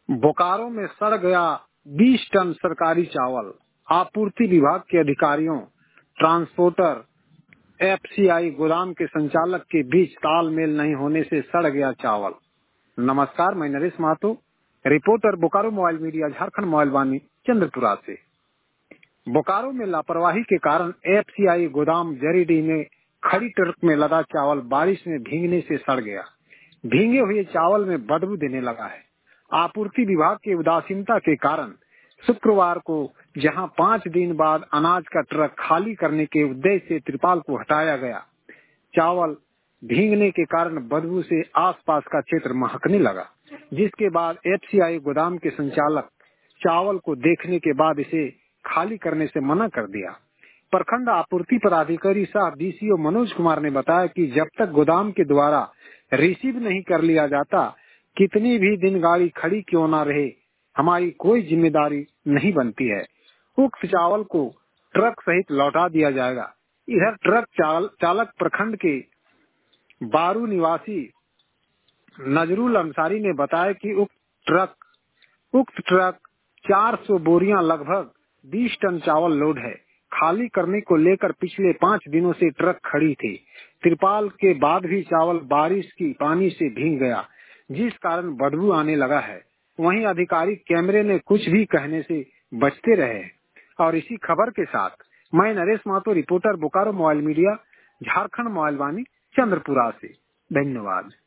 बोकारो में सड़ गया 20 टन सरकारी चावल। आपूर्ति विभाग के अधिकारियों, ट्रांसपोर्टर, एफसीआई गोदाम के संचालक के बीच तालमेल नहीं होने से सड़ गया चावल। नमस्कार, मैं Naresh Mahato, reporter Bokaro mobile media, Jharkhand mobile Vaani, Chandrapura से। बोकारो में लापरवाही के कारण एफसीआई गोदाम जरीडीह में खड़ी ट्रक में लदा चावल बारिश में भीगने से सड़ गया। भीगे हुए चावल में बदबू देने लगा है। आपूर्ति विभाग की उदासीनता के कारण शुक्रवार को जहां 5 दिन बाद अनाज का ट्रक खाली करने के उद्देश्य से त्रिपाल को हटाया गया, चावल भीगने के कारण बदबू से आसपास का क्षेत्र महकने लगा, जिसके बाद एफसीआई गोदाम के संचालक चावल को देखने के बाद इसे खाली करने से मना कर दिया। प्रखंड आपूर्ति पदाधिकारी सह डीसीओ मनोज कुमार ने बताया कि जब तक गोदाम के द्वारा रिसीव नहीं कर लिया जाता, कितनी भी दिन गाड़ी खड़ी क्यों न रहे, हमारी कोई जिम्मेदारी नहीं बनती है। उक्त चावल को ट्रक सहित लौटा दिया जाएगा। इधर ट्रक चालक प्रखंड के बारू निवासी नजरुल अंसारी ने बताया कि उक्त ट्रक 400 बोरियां लगभग 20 टन चावल लोड है। खाली करने को लेकर पिछले 5 दिनों से ट्रक खड़ी थी। त्रिपाल के बाद भी चावल बारिश की पानी से भीग गया, जिस कारण बदबू आने लगा है। वहीं अधिकारी कैमरे में कुछ भी कहने से बचते रहे। और इसी खबर के साथ मैं Naresh Mahato, reporter Bokaro mobile media, Jharkhand mobile Vaani, Chandrapura से। धन्यवाद।